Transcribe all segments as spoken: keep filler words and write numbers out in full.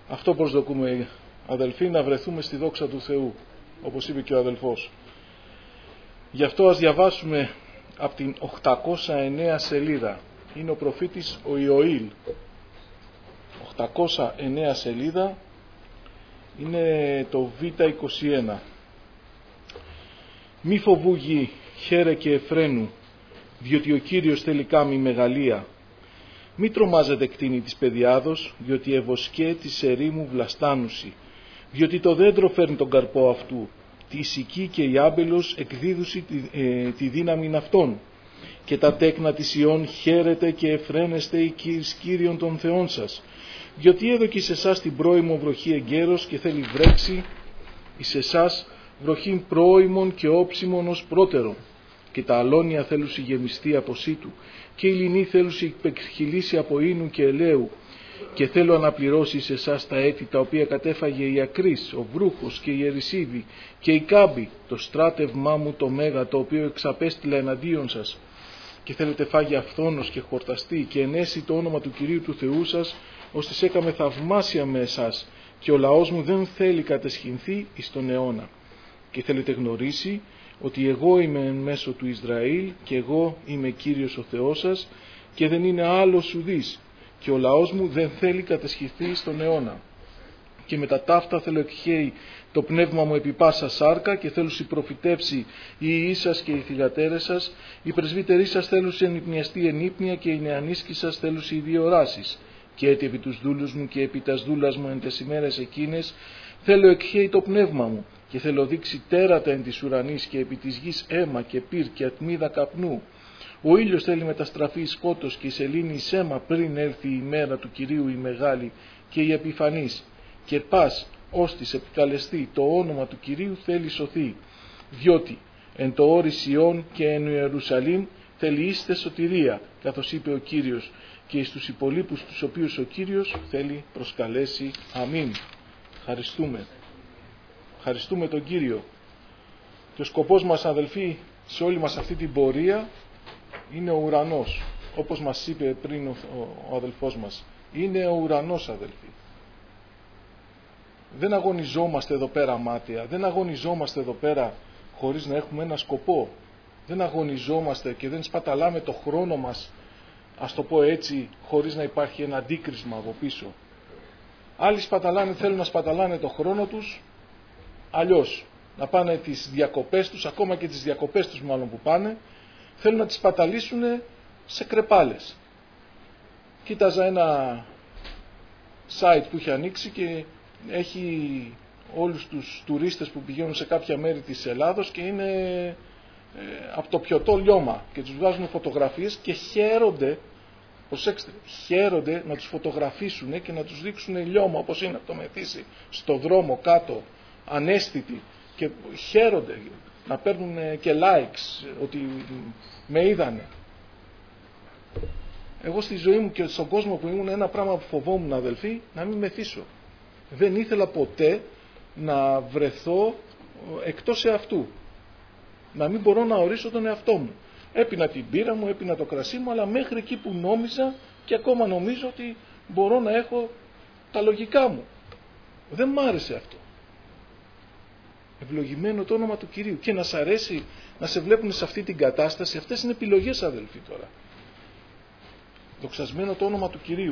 Αυτό προσδοκούμε, αδελφοί, να βρεθούμε στη δόξα του Θεού, όπως είπε και ο αδελφός. Γι' αυτό ας διαβάσουμε από την οκτακόσια εννέα σελίδα. Είναι ο προφήτης ο Ιωήλ. οκτακόσια εννέα σελίδα, είναι το Β είκοσι ένα. Μη φοβού γη, χαίρε και εφραίνου, διότι ο Κύριος θέλει κάμει μεγαλεία. Μη τρομάζετε κτίνη της παιδιάδος, διότι ευοσκέ της ερήμου βλαστάνουσι, διότι το δέντρο φέρνει τον καρπό αυτού, τη σική και η άμπελος εκδίδουσι τη, ε, τη δύναμη αυτών. Και τα τέκνα της Ιών χαίρετε και εφραίνεστε εις Κύριον των Θεών σας, διότι έδωκε εις εσάς την πρώιμο βροχή εγκαίρος και θέλει βρέξει εις εσάς βροχήν πρώιμον και όψιμον ως πρώτερο. Και τα αλόνια θέλουσι γεμιστεί από σύτου, και η λινή θέλουσι υπεκχυλήσει από ίνου και ελαίου. Και θέλω αναπληρώσει σε εσάς τα έτη τα οποία κατέφαγε η Ακρίς, ο Βρούχος και η Ερυσίδη και η Κάμπη, το στράτευμά μου το μέγα, το οποίο εξαπέστειλα εναντίον σας. Και θέλετε φάγει αυθόνος και χορταστεί και ενέσει το όνομα του Κυρίου του Θεού σας, ώστις έκαμε θαυμάσια με εσάς, και ο λαός μου δεν θέλει κατεσχυνθεί εις τον αιώνα. Και θέλετε γνωρίσει ότι εγώ είμαι εν μέσω του Ισραήλ και εγώ είμαι Κύριος ο Θεός σας και δεν είναι άλλος ουδής, και ο λαός μου δεν θέλει κατεσχυνθεί στον αιώνα. Και με τα ταύτα θέλω εκχέει το πνεύμα μου επί πάσα σάρκα και θέλω συμπροφητεύσει οι ιοί σας και οι θυγατέρες σας, οι πρεσβύτεροι σας θέλουν ενυπνιαστεί ενύπνια και οι νεανίσκοι σας θέλουν οι διοράσεις. Και έτσι επί τους δούλους μου και επί τας δούλας μου εν τες ημέρες εκείνες θέλω εκχέει το πνεύμα μου και θέλω δείξει τέρατα εν της ουρανής και επί της γης αίμα και πυρ και ατμίδα καπνού. Ο ήλιος θέλει μεταστραφεί σκότος και η σελήνη εις αίμα πριν έρθει η μέρα του Κυρίου η μεγάλη και η επιφανής. Και πας ώστις επικαλεστεί το όνομα του Κυρίου θέλει σωθεί, διότι εν το όρι Σιών και εν Ιερουσαλήμ θέλει είστε σωτηρία, καθώς είπε ο Κύριος, και εις τους υπολείπους τους οποίους ο Κύριος θέλει προσκαλέσει. Αμήν. Ευχαριστούμε. Ευχαριστούμε τον Κύριο. Και ο σκοπός μας, αδελφοί, σε όλη μας αυτή την πορεία είναι ο ουρανός. Όπως μας είπε πριν ο, ο, ο αδελφός μας. Είναι ο ουρανός, αδελφοί. Δεν αγωνιζόμαστε εδώ πέρα μάταια. Δεν αγωνιζόμαστε εδώ πέρα χωρίς να έχουμε ένα σκοπό. Δεν αγωνιζόμαστε και δεν σπαταλάμε το χρόνο μας, ας το πω έτσι, χωρίς να υπάρχει ένα αντίκρισμα από πίσω. Άλλοι σπαταλάνε, θέλουν να σπαταλάνε το χρόνο τους αλλιώς. Να πάνε τις διακοπές τους, ακόμα και τις διακοπές τους μάλλον που πάνε, θέλουν να τις σπαταλήσουν σε κρεπάλες. Κοίταζα ένα site που είχε ανοίξει και έχει όλους τους τουρίστες που πηγαίνουν σε κάποια μέρη της Ελλάδος και είναι ε, από το πιωτό λιώμα και τους βγάζουν φωτογραφίες και χαίρονται, προσέξτε, χαίρονται να τους φωτογραφίσουν και να τους δείξουν λιώμα όπως είναι από το Μεθύσι, στο δρόμο κάτω, ανέστητοι, και χαίρονται να παίρνουν και likes ότι με είδανε. Εγώ στη ζωή μου και στον κόσμο που ήμουν, ένα πράγμα που φοβόμουν, αδελφοί, να μην μεθύσω. Δεν ήθελα ποτέ να βρεθώ εκτός εαυτού. Να μην μπορώ να ορίσω τον εαυτό μου. Έπινα την πύρα μου, έπινα το κρασί μου, αλλά μέχρι εκεί που νόμιζα και ακόμα νομίζω ότι μπορώ να έχω τα λογικά μου. Δεν μ' άρεσε αυτό. Ευλογημένο το όνομα του Κυρίου. Και να σ' αρέσει να σε βλέπουν σε αυτή την κατάσταση. Αυτές είναι επιλογές, αδελφοί, τώρα. Δοξασμένο το όνομα του Κυρίου.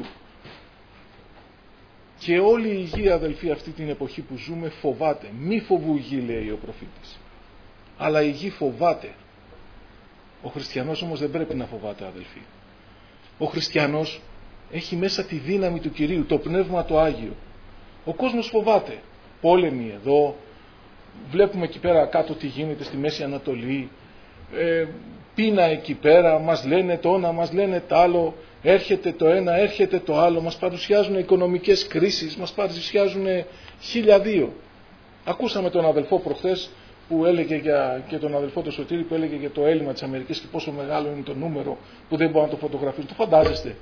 Και όλη η γη, αδελφοί, αυτή την εποχή που ζούμε φοβάται. Μη φοβού γη, λέει ο προφήτης. Αλλά η γη φοβάται. Ο χριστιανός όμως δεν πρέπει να φοβάται, αδελφοί. Ο χριστιανός έχει μέσα τη δύναμη του Κυρίου, το πνεύμα το Άγιο. Ο κόσμος φοβάται. Πόλεμοι εδώ, βλέπουμε εκεί πέρα κάτω τι γίνεται στη Μέση Ανατολή, ε, πείνα εκεί πέρα, μας λένε το ένα, μας λένε το άλλο, έρχεται το ένα, έρχεται το άλλο, μας παρουσιάζουν οικονομικές κρίσεις, μας παρουσιάζουν χίλια δύο. Ακούσαμε τον αδελφό προχθές που έλεγε για, και τον αδελφό του Σωτήρη που έλεγε για το έλλειμμα της Αμερικής και πόσο μεγάλο είναι το νούμερο που δεν μπορούν να το φωτογραφίσουν. Το φαντάζεστε?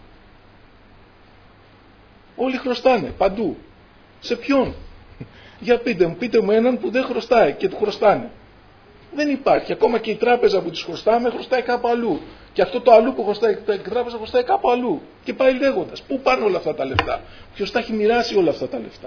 Όλοι χρωστάνε, παντού. Σε ποιον? Για πείτε μου, πείτε μου έναν που δεν χρωστάει και του χρωστάνε. Δεν υπάρχει. Ακόμα και η τράπεζα που της χρωστάμε χρωστάει κάπου αλλού. Και αυτό το αλλού που χρωστάει η τράπεζα χρωστάει κάπου αλλού. Και πάει λέγοντας. Πού πάνε όλα αυτά τα λεφτά? Ποιος τα έχει μοιράσει όλα αυτά τα λεφτά?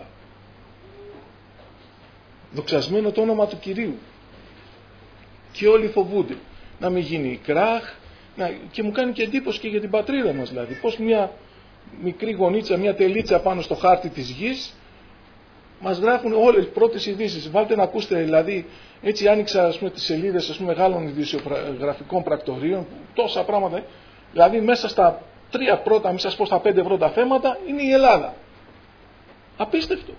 Δοξασμένο το όνομα του Κυρίου. Και όλοι φοβούνται να μην γίνει κράχ. Να... Και μου κάνει και εντύπωση και για την πατρίδα μας δηλαδή. Πώς μια μικρή γωνίτσα, μια τελίτσα πάνω στο χάρτη της γης μας γράφουν όλες τις πρώτες ειδήσεις. Βάλτε να ακούσετε δηλαδή. Έτσι άνοιξα ας πούμε, τις σελίδες ας πούμε, μεγάλων ειδησιογραφικών πρακτορείων, τόσα πράγματα. Δηλαδή μέσα στα τρία πρώτα, μην σας πω στα πέντε πρώτα θέματα, είναι η Ελλάδα. Απίστευτο.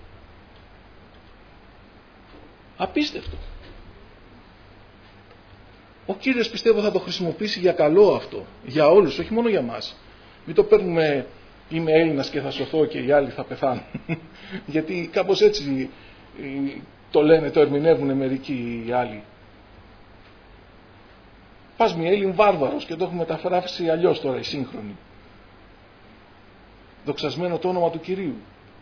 Απίστευτο. Ο Κύριος πιστεύω θα το χρησιμοποιήσει για καλό αυτό. Για όλους, όχι μόνο για μας. Μην το παίρνουμε είμαι Έλληνας και θα σωθώ και οι άλλοι θα πεθάνουν. Γιατί κάπως έτσι το λένε, το ερμηνεύουν μερικοί οι άλλοι. Πας μια Έλλην βάρβαρος και το έχουμε μεταφράσει αλλιώς τώρα οι σύγχρονοι. Δοξασμένο το όνομα του Κυρίου.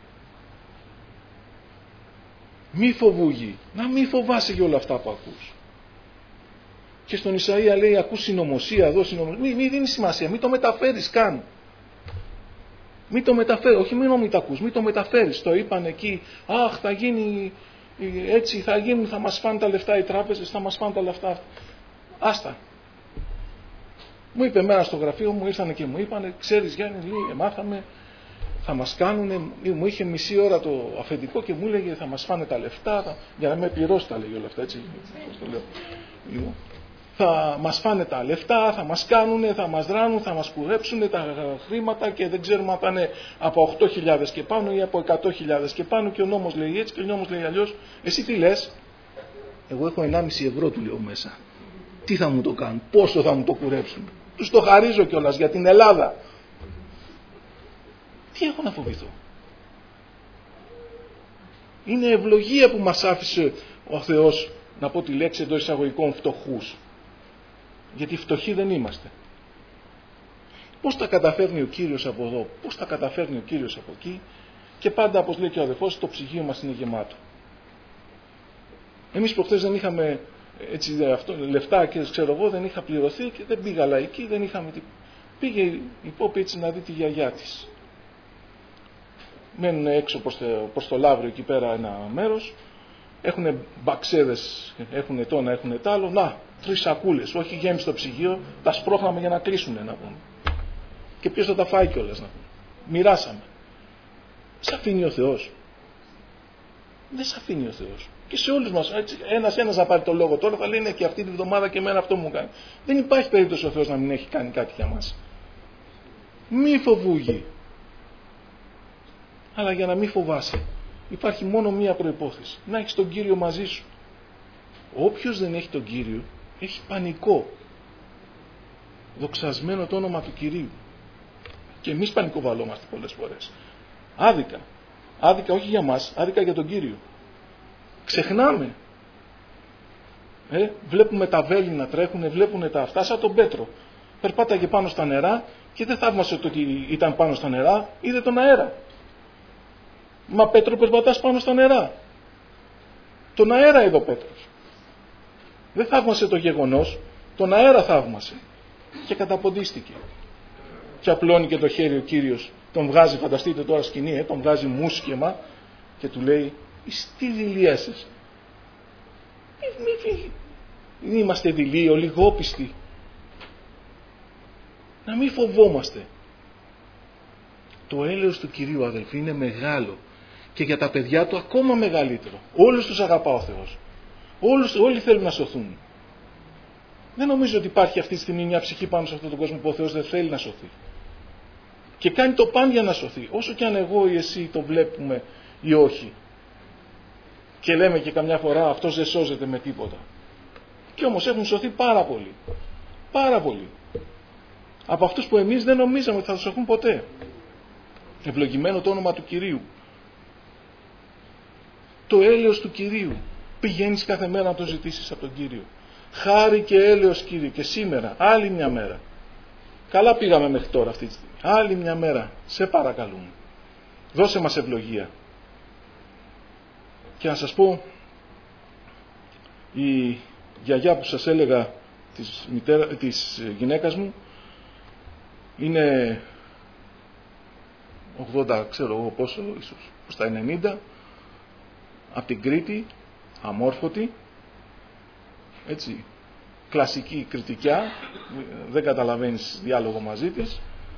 Μη φοβούγει, να μη φοβάσαι για όλα αυτά που ακούς. Και στον Ισαΐα λέει ακούς συνωμοσία εδώ, συνωμοσία. Μη, μη δίνει σημασία, μη το μεταφέρεις καν. Μη το μεταφέρεις, όχι μην μην το ακούς, μη το μεταφέρεις. Το είπαν εκεί, αχ θα γίνει έτσι, θα γίνουν, θα μας φάνε τα λεφτά οι τράπεζες, θα μας φάνε τα λεφτά. Άστα. Μου είπε μέρα στο γραφείο μου, ήρθανε και μου είπανε, ξέρεις Γιάννη, λέει, μάθαμε, θα μας κάνουνε, μου είχε μισή ώρα το αφεντικό και μου έλεγε θα μας φάνε τα λεφτά, θα, για να με πληρώσει τα λέγει όλα αυτά, έτσι, πώς το λέω. Λοιπόν, θα μας φάνε τα λεφτά, θα μας κάνουνε, θα μας δράνουν, θα μας κουρέψουνε τα χρήματα και δεν ξέρουμε αν θα είναι από οκτώ χιλιάδες και πάνω ή από εκατό χιλιάδες και πάνω και ο νόμος λέει έτσι και ο νόμος λέει αλλιώς. Εσύ τι λες? Εγώ έχω ενάμιση ευρώ του λέω μέσα. Τι θα μου το κάνουν, πόσο θα μου το κουρέψουν? Τους το χαρίζω κιόλας για την Ελλάδα. Τι έχω να φοβηθώ? Είναι ευλογία που μας άφησε ο Θεός, να πω τη λέξη εντός εισαγωγικών, φτωχούς. Γιατί φτωχοί δεν είμαστε. Πώς τα καταφέρνει ο Κύριος από εδώ, πώς τα καταφέρνει ο Κύριος από εκεί, και πάντα, όπως λέει και ο αδελφός, το ψυγείο μας είναι γεμάτο. Εμείς προχθές δεν είχαμε έτσι, αυτό, λεφτά και ξέρω εγώ, δεν είχα πληρωθεί και δεν πήγα λαϊκή, δεν είχαμε. Πήγε η Πόπη έτσι να δει τη γιαγιά της. Μένουν έξω προς το, προς το Λαύριο εκεί πέρα ένα μέρος. Έχουν μπαξέδες, έχουν το ένα, έχουν το άλλο. Να, τρεις σακούλες, όχι γέμιση στο ψυγείο, τα σπρώχναμε για να κλείσουνε να πούμε. Και ποιος θα τα φάει κιόλας να πούμε. Μοιράσαμε. Σ' αφήνει ο Θεός? Δεν σ' αφήνει ο Θεός. Και σε όλους μας, έτσι, ένας ένας να πάρει το λόγο τώρα, θα λένε και αυτή τη βδομάδα και εμένα αυτό μου κάνει. Δεν υπάρχει περίπτωση ο Θεός να μην έχει κάνει κάτι για μας. Μη φοβούγει. Αλλά για να μην φοβάσαι, υπάρχει μόνο μία προϋπόθεση. Να έχεις τον Κύριο μαζί σου. Όποιος δεν έχει τον Κύριο, έχει πανικό. Δοξασμένο το όνομα του Κυρίου. Και εμείς πανικοβαλόμαστε πολλές φορές. Άδικα. Άδικα όχι για μας, άδικα για τον Κύριο. Ξεχνάμε. Ε, βλέπουμε τα βέλη να τρέχουν, βλέπουν τα αυτά, σαν τον Πέτρο. Περπάταγε πάνω στα νερά και δεν θαύμασε το ότι ήταν πάνω στα νερά, είδε τον αέρα. Μα Πέτρο, περπατάς πάνω στα νερά. Τον αέρα είδε ο Πέτρος. Δεν θαύμασε το γεγονός, τον αέρα θαύμασε. Και καταποντίστηκε. Και απλώνει και το χέρι ο Κύριος. Τον βγάζει, φανταστείτε τώρα σκηνή, ε, τον βγάζει μουσκεμα και του λέει, τι δειλιέσαι? Μη είμαστε δειλοί, ολιγόπιστοι. Να μην φοβόμαστε. Το έλεος του Κυρίου, αδελφοί, είναι μεγάλο. Και για τα παιδιά του ακόμα μεγαλύτερο. Όλους τους αγαπά ο Θεός. Όλους, όλοι θέλουν να σωθούν. Δεν νομίζω ότι υπάρχει αυτή τη στιγμή μια ψυχή πάνω σε αυτόν τον κόσμο που ο Θεός δεν θέλει να σωθεί. Και κάνει το παν για να σωθεί. Όσο και αν εγώ ή εσύ το βλέπουμε ή όχι. Και λέμε και καμιά φορά αυτός δεν σώζεται με τίποτα. Και όμως έχουν σωθεί πάρα πολύ. Πάρα πολύ. Από αυτούς που εμείς δεν νομίζαμε ότι θα σωθούν ποτέ. Ευλογημένο το όνομα του Κυρίου. Το έλεος του Κυρίου. Πηγαίνεις κάθε μέρα να το ζητήσεις από τον Κύριο. Χάρη και έλεος Κύριε. Και σήμερα άλλη μια μέρα. Καλά πήγαμε μέχρι τώρα αυτή τη στιγμή. Άλλη μια μέρα. Σε παρακαλούμε. Δώσε μας ευλογία. Και να σας πω, η γιαγιά που σας έλεγα της, μητέρα, της γυναίκας μου είναι ογδόντα, ξέρω εγώ πόσο, ίσως στα ενενήντα, από την Κρήτη, αμόρφωτη, έτσι, κλασική κριτικιά, δεν καταλαβαίνεις διάλογο μαζί της,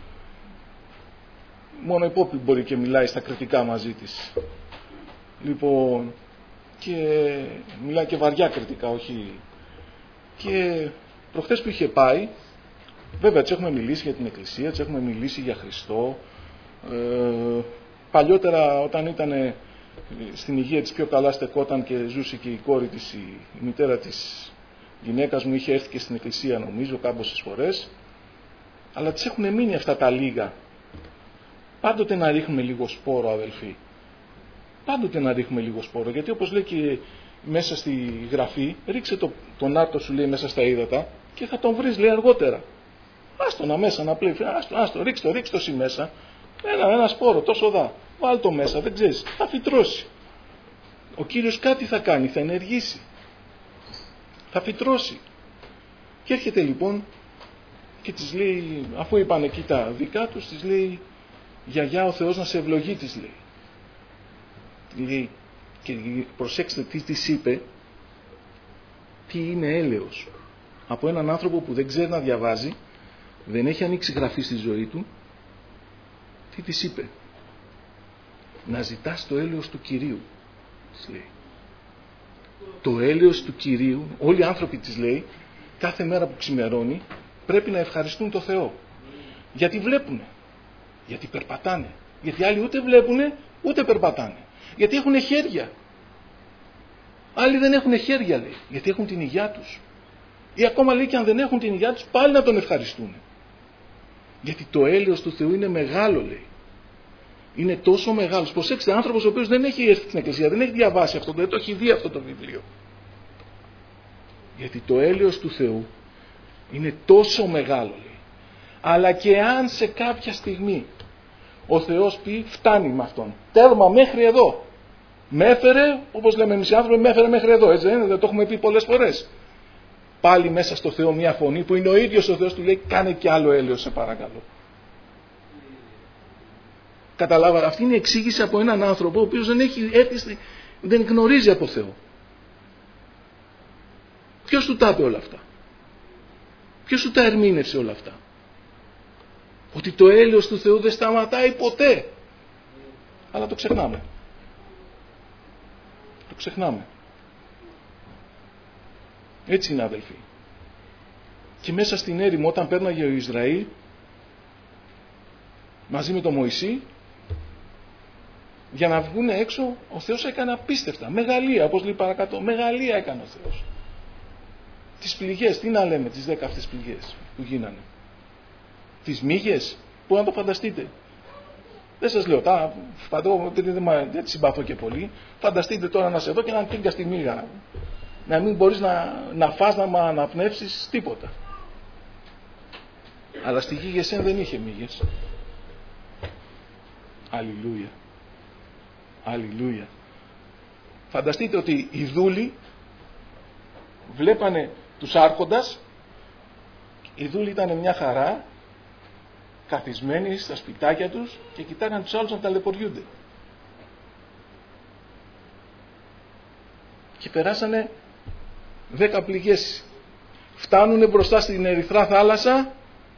μόνο η Πόπη μπορεί και μιλάει στα κριτικά μαζί της. Λοιπόν, και μιλάει και βαριά κριτικά, όχι. Και προχθές που είχε πάει, βέβαια της έχουμε μιλήσει για την Εκκλησία, της έχουμε μιλήσει για Χριστό. Ε, παλιότερα όταν ήταν στην υγεία της πιο καλά στεκόταν και ζούσε και η κόρη της, η, η μητέρα της γυναίκας μου, είχε έρθει και στην Εκκλησία νομίζω κάμποσες φορές, αλλά της έχουν μείνει αυτά τα λίγα. Πάντοτε να ρίχνουμε λίγο σπόρο, αδελφοί. Πάντοτε να ρίχνουμε λίγο σπόρο, γιατί όπως λέει και μέσα στη γραφή, ρίξε το, τον άρτο σου, λέει, μέσα στα ύδατα και θα τον βρεις, λέει, αργότερα. Άστο να μέσα, να πλέει, άστο, άστο, ρίξτε το, ρίξτε το εσύ μέσα. Ένα, ένα σπόρο, τόσο δά. Βάλ το μέσα, δεν ξέρεις, θα φυτρώσει. Ο Κύριος κάτι θα κάνει, θα ενεργήσει. Θα φυτρώσει. Και έρχεται λοιπόν και της λέει, αφού είπαν εκεί τα δικά τους, της λέει, γιαγιά, ο Θεός να σε ευλογεί, της λέει. Λέει, και προσέξτε τι της είπε, τι είναι έλεος. Από έναν άνθρωπο που δεν ξέρει να διαβάζει, δεν έχει ανοίξει γραφή στη ζωή του, τι της είπε? Να ζητάς το έλεος του Κυρίου, της λέει. Το έλεος του Κυρίου, όλοι οι άνθρωποι, της λέει, κάθε μέρα που ξημερώνει, πρέπει να ευχαριστούν το Θεό. Γιατί βλέπουνε, γιατί περπατάνε, γιατί άλλοι ούτε βλέπουνε, ούτε περπατάνε. Γιατί έχουν χέρια. Άλλοι δεν έχουν χέρια, λέει, γιατί έχουν την υγειά τους. Ή ακόμα, λέει, και αν δεν έχουν την υγειά τους, πάλι να τον ευχαριστούν. Γιατί το έλεος του Θεού είναι μεγάλο, λέει. Είναι τόσο μεγάλος. Προσέξτε, άνθρωπος ο οποίος δεν έχει έρθει στην Εκκλησία, δεν έχει διαβάσει αυτό, δεν το έχει δει αυτό το βιβλίο. Γιατί το έλεος του Θεού είναι τόσο μεγάλο, λέει. Αλλά και αν σε κάποια στιγμή ο Θεός πει, φτάνει με αυτόν. Τέρμα, μέχρι εδώ. Με έφερε, όπως λέμε εμείς οι άνθρωποι, με έφερε μέχρι εδώ. Έτσι δεν, δεν το έχουμε πει πολλές φορές. Πάλι μέσα στο Θεό μια φωνή που είναι ο ίδιος ο Θεός, του λέει, κάνε και άλλο έλεος, σε παρακαλώ. Καταλάβατε, αυτή είναι η εξήγηση από έναν άνθρωπο ο οποίος δεν έχει έρθει, δεν γνωρίζει από Θεό. Ποιος του τα είπε όλα αυτά? Ποιος του τα ερμήνευσε όλα αυτά? Ότι το έλεος του Θεού δεν σταματάει ποτέ. Αλλά το ξεχνάμε. Το ξεχνάμε. Έτσι είναι, αδελφοί. Και μέσα στην έρημο, όταν πέρναγε ο Ισραήλ μαζί με τον Μωυσή, για να βγουν έξω, ο Θεός έκανε απίστευτα. Μεγαλεία, όπως λέει παρακάτω, μεγαλεία έκανε ο Θεός. Τις πληγές, τι να λέμε, τις δέκα αυτές πληγές που γίνανε. Τις μύγες, που να το φανταστείτε. Δεν σας λέω, τα, φαντώ, δεν, δεν, δεν τις συμπαθώ και πολύ. Φανταστείτε τώρα να σε δω και να τίγκα στη μύγα. Να μην μπορείς να, να φας, να αναπνεύσεις τίποτα. Αλλά στη γη Γεσέν δεν είχε μύγες. Αλληλούια. Αλληλούια. Φανταστείτε ότι οι δούλοι βλέπανε τους άρχοντας, οι δούλοι ήταν μια χαρά, καθισμένοι στα σπιτάκια τους και κοιτάγαν τους άλλους να ταλαιπωριούνται. Και περάσανε δέκα πληγές. Φτάνουνε μπροστά στην Ερυθρά θάλασσα.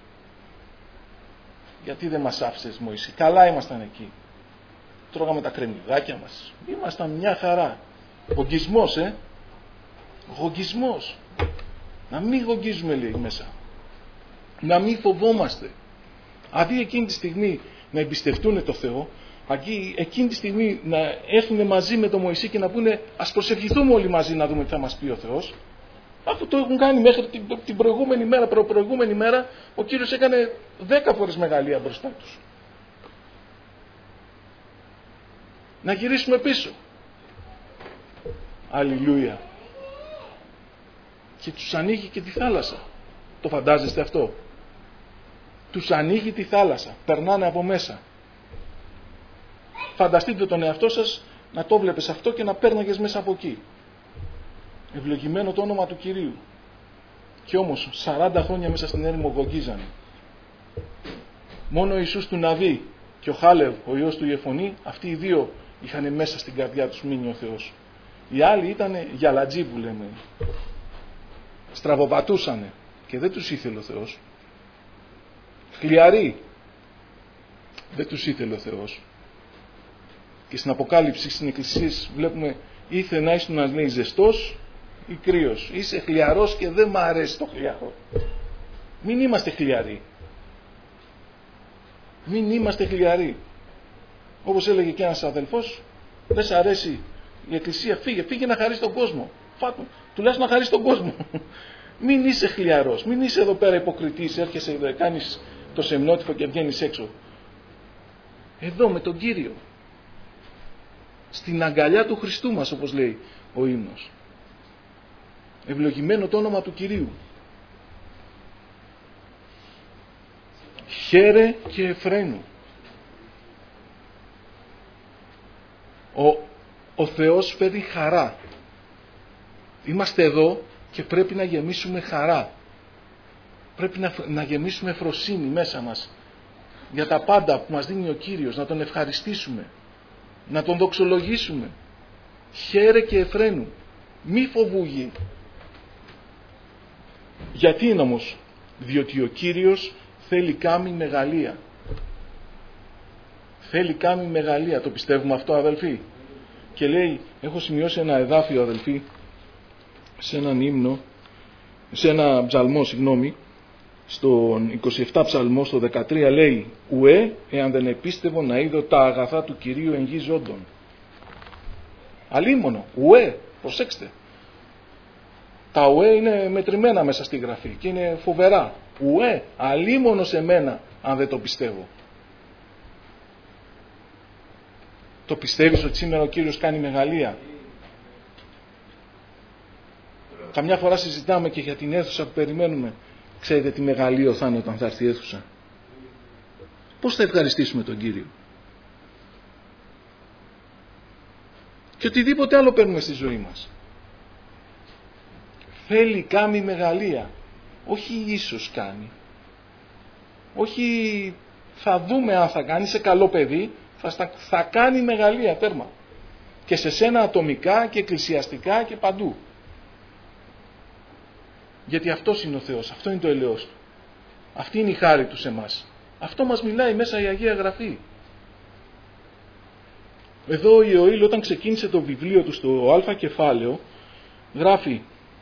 Γιατί δεν μας άφησες, Μωυσή? Καλά ήμασταν εκεί. Τρώγαμε τα κρεμμυδάκια μας. Ήμασταν μια χαρά. Γογγισμός, ε. Γογγισμός. Να μην γογγίζουμε, λέει, μέσα. Να μην φοβόμαστε. Αντί εκείνη τη στιγμή να εμπιστευτούν το Θεό, αντί εκείνη τη στιγμή να έρθουν μαζί με τον Μωυσή και να πούνε, ας προσευχηθούμε όλοι μαζί να δούμε τι θα μας πει ο Θεός. Αφού το έχουν κάνει μέχρι την, την προηγούμενη μέρα, προ προηγούμενη μέρα, ο Κύριος έκανε δέκα φορές μεγαλεία μπροστά τους. Να γυρίσουμε πίσω. Αλληλούια. Και τους ανοίγει και τη θάλασσα. Το φαντάζεστε αυτό? Τους ανοίγει τη θάλασσα. Περνάνε από μέσα. Φανταστείτε τον εαυτό σας να το βλέπεις αυτό και να πέρναγες μέσα από εκεί. Ευλογημένο το όνομα του Κυρίου. Και όμως σαράντα χρόνια μέσα στην έρημο βογγίζανε. Μόνο ο Ιησούς του Ναβί και ο Χάλευ, ο ιός του Ιεφωνή, αυτοί οι δύο είχαν μέσα στην καρδιά τους μείνει ο Θεός. Οι άλλοι ήταν γιαλατζοί που λέμε. Στραβοπατούσανε και δεν τους ήθελε ο Θεός. Χλιαροί. Δεν τους ήθελε ο Θεός. Και στην Αποκάλυψη, στην Εκκλησία βλέπουμε ήθε να είσαι να λέει ζεστός ή κρύος. Είσαι χλιαρός και δεν μ' αρέσει το χλιαρό. Μην είμαστε χλιαροί. Μην είμαστε χλιαροί. Όπως έλεγε και ένας αδελφός, δεν σ' αρέσει η Εκκλησία, φύγε, φύγε να χαρίσει τον κόσμο. Φάτου, τουλάχιστον να χαρίσει τον κόσμο. Μην είσαι χλιαρός, μην είσαι εδώ πέρα υποκριτής, έρχεσαι, κάνεις το σεμνότυφο και βγαίνεις έξω. Εδώ με τον Κύριο. Στην αγκαλιά του Χριστού μας, όπως λέει ο ύμνος. Ευλογημένο το όνομα του Κυρίου. Χαίρε και εφραίνου. Ο, ο Θεός φέρει χαρά. Είμαστε εδώ και πρέπει να γεμίσουμε χαρά. Πρέπει να, να γεμίσουμε φροσύνη μέσα μας για τα πάντα που μας δίνει ο Κύριος, να Τον ευχαριστήσουμε, να Τον δοξολογήσουμε. Χαίρε και εφραίνου. Μη φοβούγει. Γιατί είναι όμως? Διότι ο Κύριος θέλει κάμει μεγαλεία. Θέλει κάμει μεγαλεία. Το πιστεύουμε αυτό, αδελφοί? Και λέει, έχω σημειώσει ένα εδάφιο, αδελφοί, σε έναν ύμνο, σε ένα ψαλμό, συγγνώμη, στον είκοσι επτά ψαλμό, στο δεκατρία λέει, ουέ, εάν δεν επίστευω να είδω τα αγαθά του Κυρίου εν γη ζώντων. Αλίμονο, ουέ, προσέξτε. Τα ουέ είναι μετρημένα μέσα στη γραφή και είναι φοβερά. Ουέ, αλίμονο σε μένα αν δεν το πιστεύω. Το πιστεύεις ότι σήμερα ο Κύριος κάνει μεγαλεία? Καμιά φορά συζητάμε και για την αίθουσα που περιμένουμε. Ξέρετε τι μεγαλείο θα είναι όταν θα έρθει η αίθουσα? Πώς θα ευχαριστήσουμε τον Κύριο? Και οτιδήποτε άλλο παίρνουμε στη ζωή μας. Θέλει κάνει μεγαλεία. Όχι ίσως κάνει. Όχι θα δούμε αν θα κάνει, είσαι καλό παιδί, θα, στα, θα κάνει μεγαλεία, τέρμα. Και σε σένα ατομικά και εκκλησιαστικά και παντού. Γιατί αυτός είναι ο Θεός, αυτό είναι το ελαιός του. Αυτή είναι η χάρη του σε εμάς. Αυτό μας μιλάει μέσα η Αγία Γραφή. Εδώ ο Ιωήλ όταν ξεκίνησε το βιβλίο του στο Α κεφάλαιο γράφει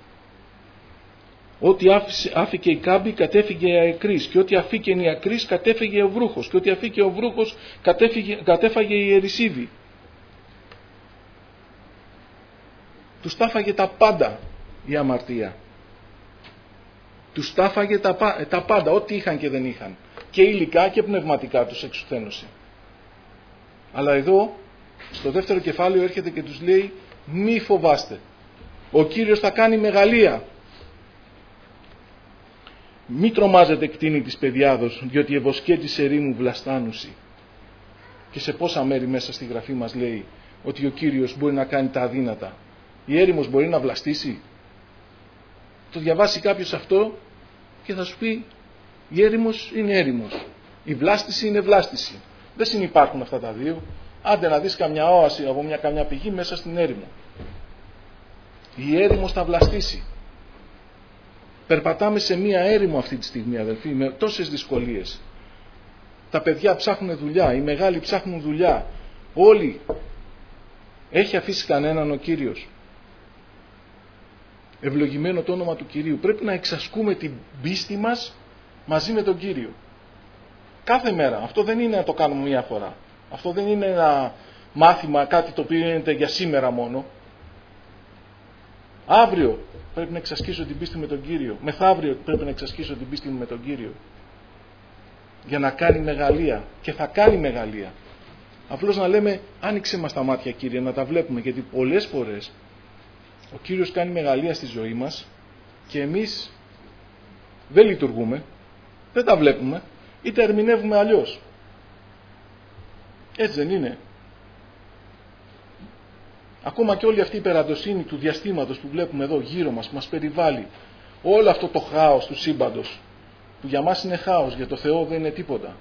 ότι άφηκε η κάμπη κατέφυγε η αεκρής και ότι αφήκε η ακρής κατέφυγε ο βρούχος και ότι αφήκε ο βρούχος κατέφυγε, κατέφαγε η ερησίδη. Τους τάφαγε τα πάντα η αμαρτία. Τους τάφαγε τα, τα πάντα, ό,τι είχαν και δεν είχαν. Και υλικά και πνευματικά τους εξουθένωσε. Αλλά εδώ, στο δεύτερο κεφάλαιο έρχεται και τους λέει μη φοβάστε. Ο Κύριος θα κάνει μεγαλεία. Μη τρομάζετε κτήνη της παιδιάδος, διότι η ευωσκέ της ερήμου βλαστάνουση. Και σε πόσα μέρη μέσα στη γραφή μας λέει ότι ο Κύριος μπορεί να κάνει τα αδύνατα. Η έρημος μπορεί να βλαστήσει. Το διαβάσει κάποιος αυτό και θα σου πει η έρημος είναι έρημος. Η βλάστηση είναι βλάστηση. Δεν συνυπάρχουν αυτά τα δύο. Άντε να δεις καμιά όαση από μια καμιά πηγή μέσα στην έρημο. Η έρημος θα βλαστήσει. Περπατάμε σε μία έρημο αυτή τη στιγμή, αδελφοί, με τόσες δυσκολίες. Τα παιδιά ψάχνουν δουλειά, οι μεγάλοι ψάχνουν δουλειά. Όλοι. Έχει αφήσει κανέναν ο Κύριος? Ευλογημένο το όνομα του Κυρίου. Πρέπει να εξασκούμε την πίστη μας μαζί με τον Κύριο. Κάθε μέρα. Αυτό δεν είναι να το κάνουμε μία φορά. Αυτό δεν είναι ένα μάθημα, κάτι το οποίο είναι για σήμερα μόνο. Αύριο πρέπει να εξασκήσω την πίστη με τον Κύριο. Μεθαύριο πρέπει να εξασκήσω την πίστη μου με τον Κύριο. Για να κάνει μεγαλεία. Και θα κάνει μεγαλεία. Απλώς να λέμε άνοιξε μας τα μάτια, Κύριε, να τα βλέπουμε. Γιατί πολλές φορές ο Κύριος κάνει μεγαλεία στη ζωή μας και εμείς δεν λειτουργούμε, δεν τα βλέπουμε ή τα ερμηνεύουμε αλλιώς. Έτσι δεν είναι? Ακόμα και όλη αυτή η υπεραντοσύνη του διαστήματος που βλέπουμε εδώ γύρω μας, που μας περιβάλλει, όλο αυτό το χάος του σύμπαντος, που για μας είναι χάος, για το Θεό δεν είναι τίποτα.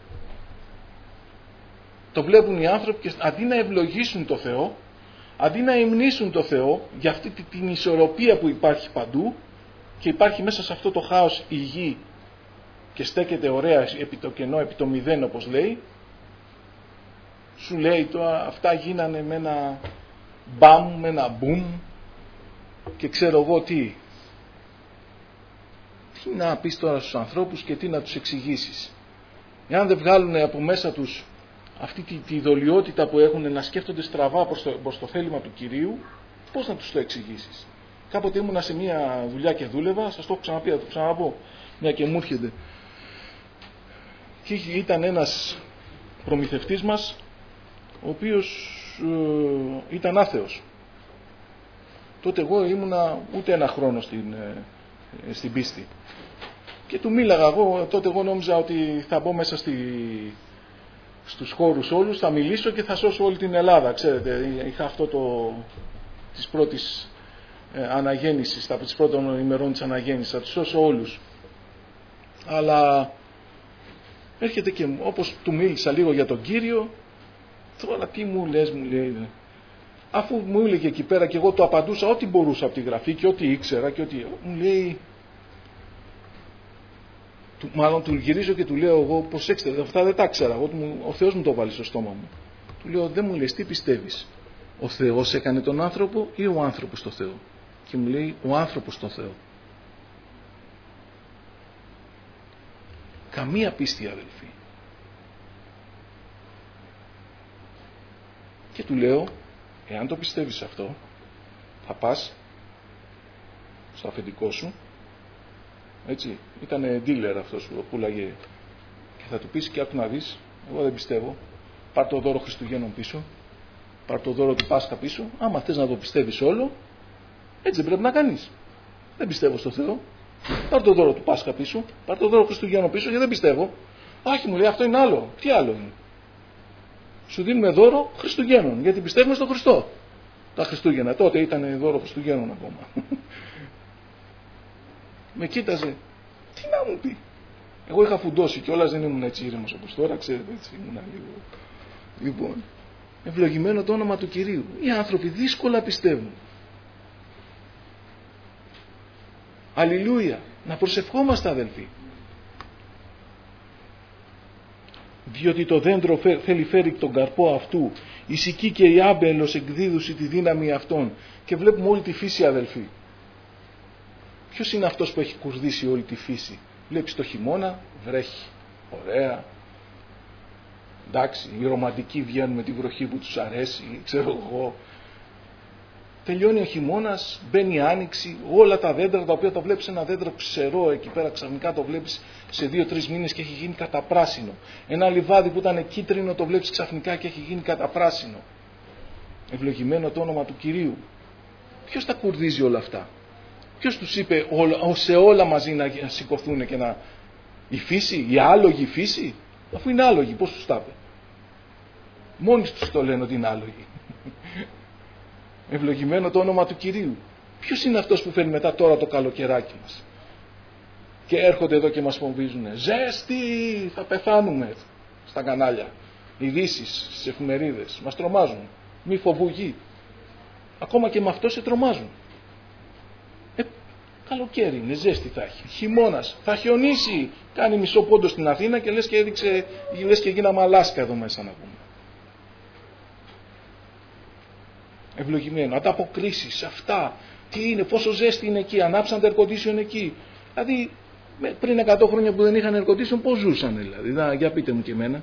Το βλέπουν οι άνθρωποι και αντί να ευλογήσουν το Θεό, αντί να υμνήσουν το Θεό για αυτή την ισορροπία που υπάρχει παντού και υπάρχει μέσα σε αυτό το χάος η γη και στέκεται ωραία επί το κενό, επί το μηδέν όπως λέει, σου λέει τώρα αυτά γίνανε με ένα μπαμ, με ένα μπουμ και ξέρω εγώ τι. Τι να πεις τώρα στους ανθρώπους και τι να τους εξηγήσεις. Εάν δεν βγάλουν από μέσα τους αυτή τη, τη δολιότητα που έχουν να σκέφτονται στραβά προς το, προς το θέλημα του Κυρίου, πώς να τους το εξηγήσεις. Κάποτε ήμουνα σε μια δουλειά και δούλευα, σας το έχω ξαναπεί, θα το ξαναπώ, μια και μου έρχεται. Και ήταν ένας προμηθευτής μας, ο οποίος ε, ήταν άθεος. Τότε εγώ ήμουνα ούτε ένα χρόνο στην, ε, στην πίστη. Και του μίλαγα εγώ, τότε εγώ νόμιζα ότι θα μπω μέσα στη, στους χώρους όλους, θα μιλήσω και θα σώσω όλη την Ελλάδα. Ξέρετε, είχα αυτό το της πρώτης ε, αναγέννησης, τα της πρώτων ημερών της αναγέννησης, θα τους σώσω όλους. Αλλά έρχεται και όπως του μίλησα λίγο για τον Κύριο, τώρα τι μου λες, μου λέει, αφού μου έλεγε εκεί πέρα και εγώ το απαντούσα ό,τι μπορούσα από τη γραφή και ό,τι ήξερα και ό,τι, μου λέει, του, μάλλον του γυρίζω και του λέω εγώ, προσέξτε, αυτά δεν τα ήξερα, εγώ, ο Θεός μου το βάλει στο στόμα μου. Του λέω, δεν μου λες, τι πιστεύεις, ο Θεός έκανε τον άνθρωπο ή ο άνθρωπος τον Θεό? Και μου λέει, ο άνθρωπος τον Θεό. Καμία πίστη, αδελφοί. Και του λέω, εάν το πιστεύεις αυτό, θα πας στο αφεντικό σου, έτσι, ήταν dealer αυτός που πουλάγε, και θα του πεις και άκου να δεις, εγώ δεν πιστεύω, πάρ' το δώρο Χριστουγέννων πίσω, πάρ' το δώρο του Πάσχα πίσω, άμα θες να το πιστεύεις όλο, έτσι δεν πρέπει να κάνεις. Δεν πιστεύω στο Θεό, πάρ' το δώρο του Πάσχα πίσω, πάρ' το δώρο Χριστουγέννων πίσω, γιατί δεν πιστεύω. Άχι, μου λέει, αυτό είναι άλλο. Τι άλλο είναι? Σου δίνουμε δώρο Χριστουγέννων, γιατί πιστεύουμε στον Χριστό. Τα Χριστούγεννα, τότε ήταν δώρο Χριστουγέννων ακόμα. Με κοίταζε, τι να μου πει. Εγώ είχα φουντώσει κιόλας, δεν ήμουν έτσι ήρεμος όπως τώρα, ξέρετε, έτσι ήμουν λίγο. Λοιπόν, ευλογημένο το όνομα του Κυρίου. Οι άνθρωποι δύσκολα πιστεύουν. Αλληλούια, να προσευχόμαστε, αδελφοί. Διότι το δέντρο θέλει φέρει τον καρπό αυτού, η σική και η άμπελος εκδίδουση τη δύναμη αυτών. Και βλέπουμε όλη τη φύση, αδελφοί. Ποιος είναι αυτός που έχει κουρδίσει όλη τη φύση? Βλέπεις το χειμώνα, βρέχει, ωραία. Εντάξει, οι ρομαντικοί βγαίνουν με τη βροχή που τους αρέσει, ξέρω εγώ. Τελειώνει ο χειμώνας, μπαίνει η άνοιξη, όλα τα δέντρα τα οποία τα βλέπεις ένα δέντρο ξερό εκεί πέρα, ξαφνικά το βλέπεις σε δύο-τρεις μήνες και έχει γίνει καταπράσινο. Ένα λιβάδι που ήταν κίτρινο το βλέπεις ξαφνικά και έχει γίνει καταπράσινο. Ευλογημένο το όνομα του Κυρίου. Ποιος τα κουρδίζει όλα αυτά? Ποιος τους είπε όλα, σε όλα μαζί να σηκωθούν και να... Η φύση, η άλογη φύση? Αφού είναι άλογη, πώς τους τα είπε? Μόνοι τους το λένε ότι είναι άλογοι. Ευλογημένο το όνομα του Κυρίου. Ποιος είναι αυτός που φέρνει μετά τώρα το καλοκαιράκι μας? Και έρχονται εδώ και μας φοβίζουν. Ζέστη, θα πεθάνουμε στα κανάλια. Ειδήσεις στις εφημερίδες. Μας τρομάζουν. Μη φοβού γη. Ακόμα και με αυτό σε τρομάζουν. Ε, καλοκαίρι είναι, ζέστη θα έχει. Χειμώνας, θα χιονίσει. Κάνει μισό πόντο στην Αθήνα και λες και έδειξε, λες και γίναμε Αλάσκα εδώ μέσα να πούμε. Ευλογημένο. Ανταποκρίσεις, αυτά. Τι είναι, πόσο ζέστη είναι εκεί, ανάψαν τα air condition εκεί. Δηλαδή, πριν εκατό χρόνια που δεν είχαν air condition, πώς ζούσαν δηλαδή. Να, για πείτε μου και εμένα.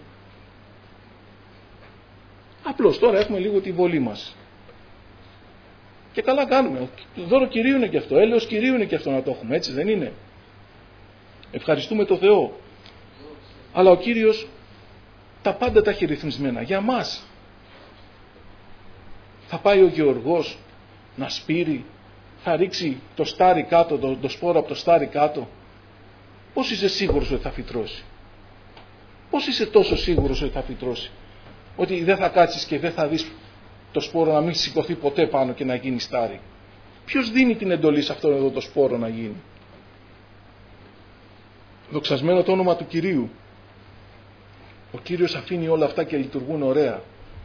Απλώς τώρα έχουμε λίγο τη βολή μας. Και καλά κάνουμε. Το δώρο Κυρίου είναι και αυτό. Έλεος Κυρίου είναι και αυτό να το έχουμε, έτσι δεν είναι? Ευχαριστούμε το Θεό. Αλλά ο Κύριος τα πάντα τα έχει ρυθμισμένα. Για μας. Θα πάει ο Γεωργός να σπείρει, θα ρίξει το στάρι κάτω, το, το σπόρο από το στάρι κάτω. Πώς είσαι σίγουρος ότι θα φυτρώσει? Πώς είσαι τόσο σίγουρος ότι θα φυτρώσει? Ότι δεν θα κάτσεις και δεν θα δεις το σπόρο να μην σηκωθεί ποτέ πάνω και να γίνει στάρι? Ποιος δίνει την εντολή σε αυτόν εδώ το σπόρο να γίνει? Δοξασμένο το όνομα του Κυρίου. Ο Κύριος αφήνει όλα αυτά και λειτουργούν ωραία.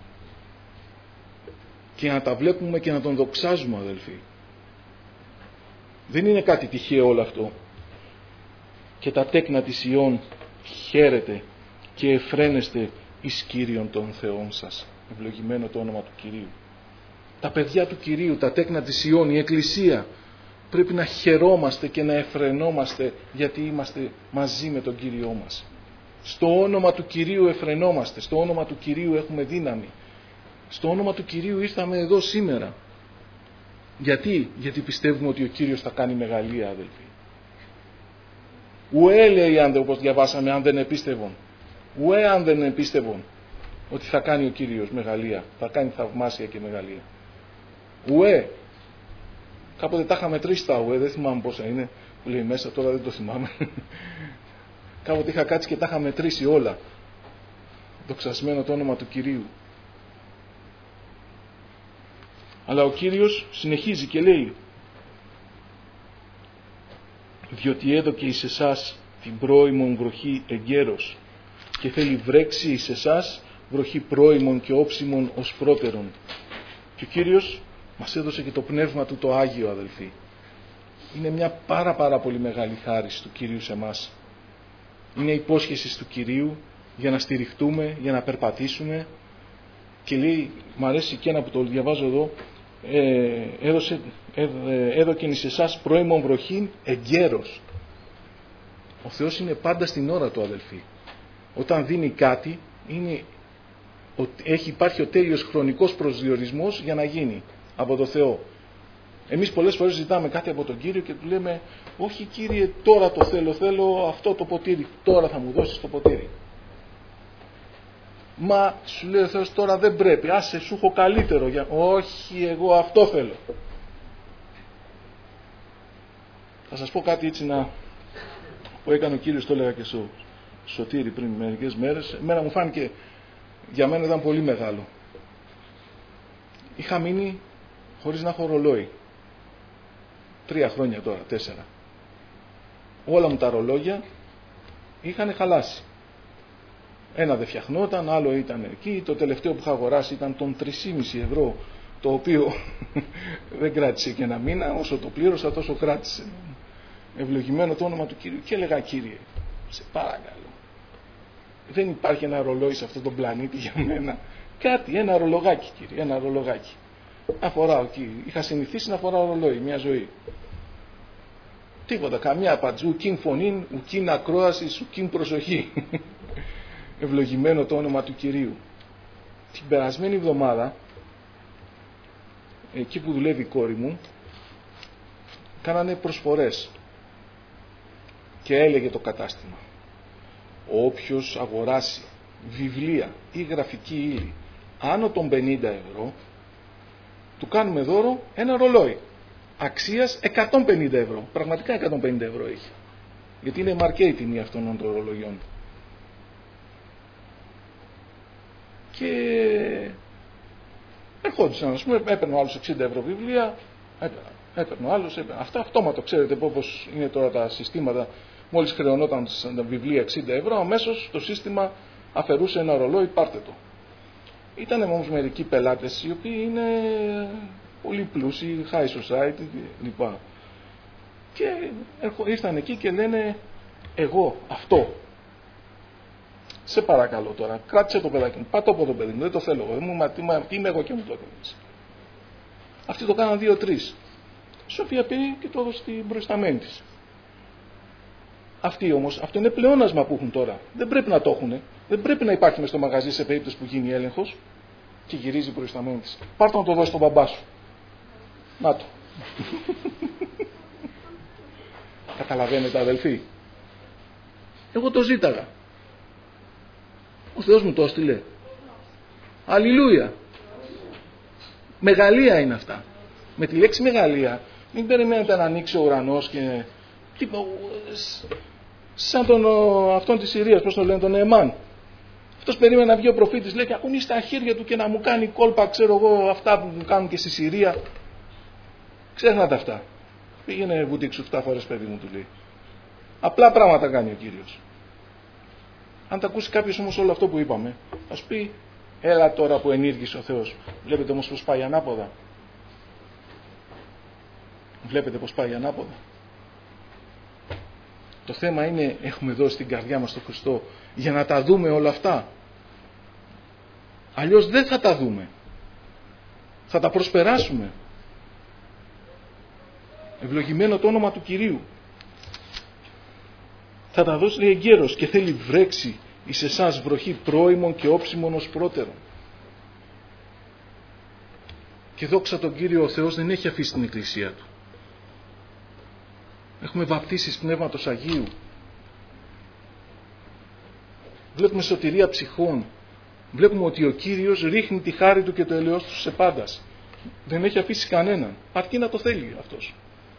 Και να τα βλέπουμε και να τον δοξάζουμε, αδελφοί. Δεν είναι κάτι τυχαίο όλο αυτό. Και τα τέκνα της Ιών χαίρετε και εφραίνεστε εις Κύριον των Θεών σας. Ευλογημένο το όνομα του Κυρίου. Τα παιδιά του Κυρίου, τα τέκνα της Ιών, η Εκκλησία, πρέπει να χαιρόμαστε και να εφρενόμαστε γιατί είμαστε μαζί με τον Κύριό μας. Στο όνομα του Κυρίου εφρενόμαστε, στο όνομα του Κυρίου έχουμε δύναμη. Στο όνομα του Κυρίου ήρθαμε εδώ σήμερα. Γιατί? Γιατί πιστεύουμε ότι ο Κύριος θα κάνει μεγαλεία, αδελφοί. Ουέ, λέει, αν, όπως διαβάσαμε, αν δεν επίστευον. Ουέ, αν δεν επίστευον ότι θα κάνει ο Κύριος μεγαλεία, θα κάνει θαυμάσια και μεγαλεία. Ουέ. Κάποτε τα είχα μετρήσει τα ουέ, δεν θυμάμαι πόσα είναι, που λέει μέσα, τώρα δεν το θυμάμαι. Κάποτε είχα κάτσει και τα είχα μετρήσει όλα. Δοξασμένο το όνομα του Κυρίου. Αλλά ο Κύριος συνεχίζει και λέει, διότι έδωκε εις εσάς την πρώιμον βροχή εγκαίρος και θέλει βρέξει εις εσάς βροχή πρώιμον και όψιμον ως πρώτερον. Και ο Κύριος μας έδωσε και το πνεύμα του το Άγιο, αδελφοί. Είναι μια πάρα πάρα πολύ μεγάλη χάρις του Κυρίου σε εμάς. Είναι υπόσχεση του Κυρίου για να στηριχτούμε, για να περπατήσουμε. Και λέει, μου αρέσει και ένα που το διαβάζω εδώ, ε, έδωσε, ε, έδωκεν εις εσάς πρώιμον βροχήν εγκαίρος. Ο Θεός είναι πάντα στην ώρα του, αδελφοί. Όταν δίνει κάτι, είναι, έχει, υπάρχει ο τέλειος χρονικός προσδιορισμός για να γίνει από το Θεό. Εμείς πολλές φορές ζητάμε κάτι από τον Κύριο και του λέμε, όχι Κύριε, τώρα το θέλω, θέλω αυτό το ποτήρι, τώρα θα μου δώσεις το ποτήρι. Μα σου λέει ο Θεός, τώρα δεν πρέπει, άσε, σου έχω καλύτερο. Για... όχι, εγώ αυτό θέλω. Θα σας πω κάτι έτσι να... που έκανε ο Κύριος, το έλεγα και στο Σωτήρι πριν μερικές μέρες. Εμένα μου φάνηκε, για μένα ήταν πολύ μεγάλο. Είχα μείνει χωρίς να έχω ρολόι. Τρία χρόνια τώρα, τέσσερα. Όλα μου τα ρολόγια είχαν χαλάσει. Ένα δεν φτιαχνόταν, άλλο ήταν εκεί. Το τελευταίο που είχα αγοράσει ήταν των τρία κόμμα πέντε ευρώ, το οποίο δεν κράτησε και ένα μήνα. Όσο το πλήρωσα τόσο κράτησε. Ευλογημένο το όνομα του Κύριου. Και έλεγα, Κύριε, σε παρακαλώ, δεν υπάρχει ένα ρολόι σε αυτόν τον πλανήτη για μένα. Κάτι, ένα ρολογάκι, Κύριε, ένα ρολογάκι. Να φοράω εκεί. Είχα συνηθίσει να φοράω ρολόι μια ζωή. Τίποτα, καμιά απάντηση. Ουκίν φωνήν, ουκίν ακρόαση, ουκίν προσοχή. Ευλογημένο το όνομα του Κυρίου. Την περασμένη εβδομάδα, εκεί που δουλεύει η κόρη μου, κάνανε προσφορές και έλεγε το κατάστημα, όποιος αγοράσει βιβλία ή γραφική ύλη άνω των πενήντα ευρώ, του κάνουμε δώρο ένα ρολόι αξίας εκατόν πενήντα ευρώ. Πραγματικά εκατόν πενήντα ευρώ έχει, γιατί είναι μαρκέ η τιμή αυτών των ρολογιών. Και ερχόντουσαν, ας πούμε, έπαιρνε ο άλλος εξήντα ευρώ βιβλία, έπαιρνε, έπαιρνε ο άλλος, έπαιρνε. Αυτά αυτόματο, ξέρετε πώς είναι τώρα τα συστήματα. Μόλις χρεωνόταν τα βιβλία εξήντα ευρώ, αμέσως το σύστημα αφαιρούσε ένα ρολόι, πάρτε το. Ήταν όμως μερικοί πελάτες οι οποίοι είναι πολύ πλούσιοι, high society κλπ. Και ήρθαν εκεί και λένε, εγώ αυτό. Σε παρακαλώ τώρα, κράτησε το παιδάκι μου, πάτω από το παιδί μου, δεν το θέλω εγώ, μα, τι, μα, τι είμαι εγώ και μου το έκανες. Αυτοί το κάναν δύο-τρεις. Σοφία πήγε και το έδωσε στην προϊσταμένη της. Αυτοί όμως, αυτό είναι πλεόνασμα που έχουν τώρα. Δεν πρέπει να το έχουν. Δεν πρέπει να υπάρχει μες στο μαγαζί σε περίπτωση που γίνει έλεγχος και γυρίζει η προϊσταμένη της. Πάρ' το να το δώσει στον μπαμπά σου. Να το. Καταλαβαίνετε, αδελφοί. Εγώ το ζήταγα. Ο Θεός μου το έστειλε. Αλληλούια. Μεγαλεία είναι αυτά. Με τη λέξη μεγαλεία μην περιμένετε να ανοίξει ο ουρανός και τύπο, σαν τον, αυτόν της Συρίας, πώς το λένε, τον Εμάν. Αυτός περίμενε να βγει ο προφήτης, λέει, και ακουνεί στα χέρια του και να μου κάνει κόλπα, ξέρω εγώ, αυτά που μου κάνουν και στη Συρία. Ξέχνα τα αυτά. Πήγαινε βουτήξου εφτά φορές, παιδί μου, του λέει. Απλά πράγματα κάνει ο Κύριος. Αν τα ακούσει κάποιος όμως όλο αυτό που είπαμε, θα σου πει, έλα τώρα που ενήργησε ο Θεός. Βλέπετε όμως πως πάει ανάποδα. Βλέπετε πως πάει ανάποδα. Το θέμα είναι, έχουμε δώσει την καρδιά μας στον Χριστό για να τα δούμε όλα αυτά. Αλλιώς δεν θα τα δούμε. Θα τα προσπεράσουμε. Ευλογημένο το όνομα του Κυρίου. Θα τα δώσει, λέει, εγκαίρος, και θέλει βρέξει εις εσάς βροχή πρώιμων και όψιμων ως πρώτερων. Και δόξα τον Κύριο, ο Θεός δεν έχει αφήσει την Εκκλησία Του. Έχουμε βαπτίσεις Πνεύματος Αγίου. Βλέπουμε σωτηρία ψυχών. Βλέπουμε ότι ο Κύριος ρίχνει τη χάρη Του και το ελαιός Του σε πάντας. Δεν έχει αφήσει κανέναν. Αρκεί να το θέλει αυτός.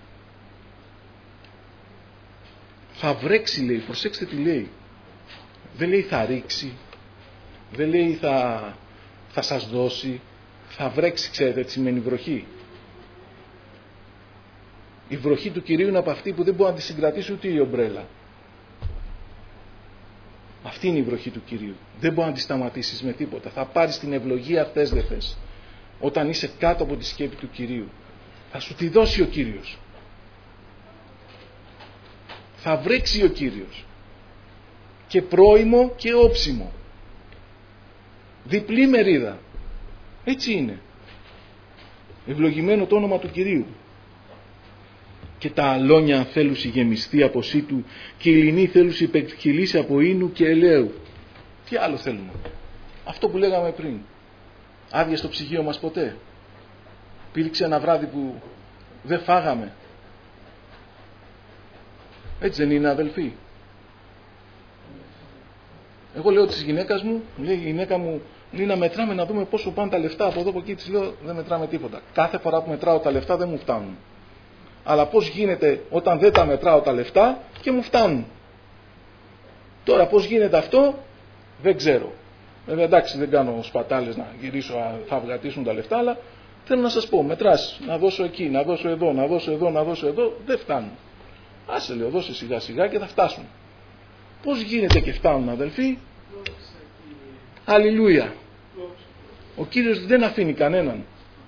Θα βρέξει, λέει, προσέξτε τι λέει. Δεν λέει θα ρίξει. Δεν λέει θα, θα σας δώσει. Θα βρέξει, ξέρετε τι σημαίνει βροχή. Η βροχή του Κυρίου είναι από αυτή που δεν μπορεί να τη συγκρατήσει ούτε η ομπρέλα. Αυτή είναι η βροχή του Κυρίου. Δεν μπορεί να τη σταματήσεις με τίποτα. Θα πάρεις την ευλογία αυτές δε θες. Όταν είσαι κάτω από τη σκέπη του Κυρίου. Θα σου τη δώσει ο Κύριος. Θα βρέξει ο Κύριος. Και πρώιμο και όψιμο. Διπλή μερίδα. Έτσι είναι. Ευλογημένο το όνομα του Κυρίου. Και τα αλόνια θέλουσι γεμιστεί από σύτου και η λινή θέλουσι υπεκχυλήσει από ίνου και ελαίου. Τι άλλο θέλουμε. Αυτό που λέγαμε πριν. Άδεια στο ψυγείο μας ποτέ. Υπήρξε ένα βράδυ που δεν φάγαμε. Έτσι δεν είναι, αδελφοί? Εγώ λέω της γυναίκας μου, λέει η γυναίκα μου, λέει να μετράμε να δούμε πόσο πάνε τα λεφτά από εδώ από εκεί. Της λέω δεν μετράμε τίποτα. Κάθε φορά που μετράω τα λεφτά δεν μου φτάνουν. Αλλά πώς γίνεται όταν δεν τα μετράω τα λεφτά και μου φτάνουν. Τώρα πώς γίνεται αυτό δεν ξέρω. Βέβαια εντάξει δεν κάνω σπατάλες να γυρίσω, θα αυγατήσουν τα λεφτά, αλλά θέλω να σας πω, μετράς, να δώσω εκεί, να δώσω εδώ, να δώσω εδώ, να δώσω εδώ, δεν φτάνουν. Άσε λέω, δώσε σιγά σιγά και θα φτάσουν. Πώς γίνεται και φτάνουν, αδελφοί? Αλληλούια. Ο Κύριος δεν αφήνει κανέναν.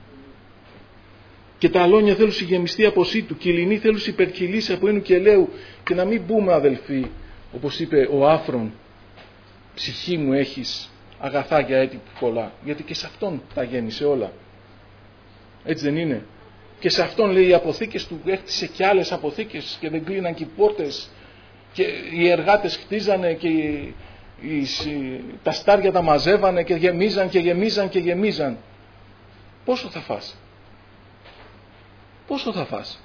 Και τα αλόνια θέλουν συγγεμιστεί από σύτου και η λινή θέλουν υπερκυλήσει από ίνου και ελαίου. Και να μην μπούμε, αδελφοί, όπως είπε ο Άφρον, ψυχή μου έχεις αγαθά για έτη πολλά. Γιατί και σε αυτόν τα γέννησε όλα. Έτσι δεν είναι? Και σε αυτόν, λέει, οι αποθήκες του έκτισε και άλλες αποθήκες και δεν κλείναν και οι πόρτες και οι εργάτες χτίζανε και οι, οι, τα στάρια τα μαζεύανε και γεμίζαν και γεμίζαν και γεμίζαν. Πόσο θα φας? Πόσο θα φας?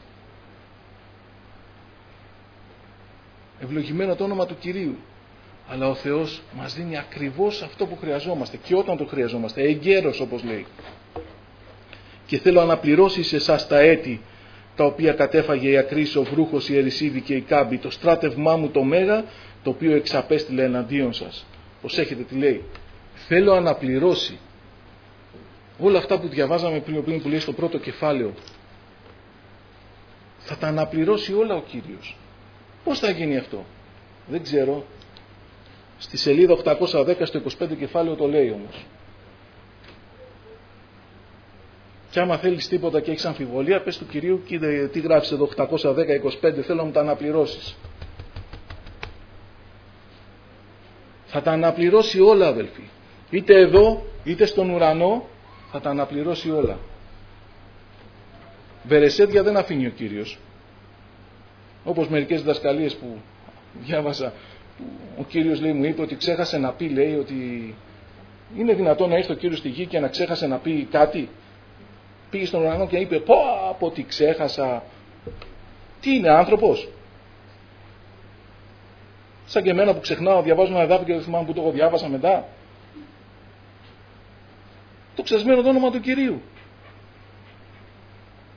Ευλογημένο το όνομα του Κυρίου. Αλλά ο Θεός μας δίνει ακριβώς αυτό που χρειαζόμαστε και όταν το χρειαζόμαστε, εγκαίρος όπως λέει. Και θέλω να αναπληρώσει σε εσάς τα έτη τα οποία κατέφαγε η ακρίς, ο βρούχος, η ερησίδη και η κάμπη, το στράτευμά μου το μέγα, το οποίο εξαπέστειλε εναντίον σας. Προσέχετε τι λέει. Θέλω να αναπληρώσει όλα αυτά που διαβάζαμε πριν, πριν που λέει στο πρώτο κεφάλαιο. Θα τα αναπληρώσει όλα ο Κύριος. Πώς θα γίνει αυτό? Δεν ξέρω. Στη σελίδα οκτακόσια δέκα στο είκοσι πέντε κεφάλαιο το λέει όμως. Και άμα θέλεις τίποτα και έχεις αμφιβολία, πες του Κυρίου, κοίτα τι γράφεις εδώ οκτακόσια δέκα είκοσι πέντε, θέλω να μου τα αναπληρώσεις. Θα τα αναπληρώσει όλα, αδελφοί. Είτε εδώ, είτε στον ουρανό, θα τα αναπληρώσει όλα. Βερεσέδια δεν αφήνει ο Κύριος. Όπως μερικές διδασκαλίες που διάβασα, που ο Κύριος λέει, μου είπε ότι ξέχασε να πει, λέει, ότι είναι δυνατόν να έρθει ο Κύριος στη γη και να ξέχασε να πει κάτι? Πήγε στον ουρανό και είπε, πω από τι ξέχασα. Τι είναι, άνθρωπος? Σαν και εμένα που ξεχνάω, διαβάζω ένα εδάφιο και δεν θυμάμαι που το διάβασα μετά. Το ξεσμένο το όνομα του Κυρίου.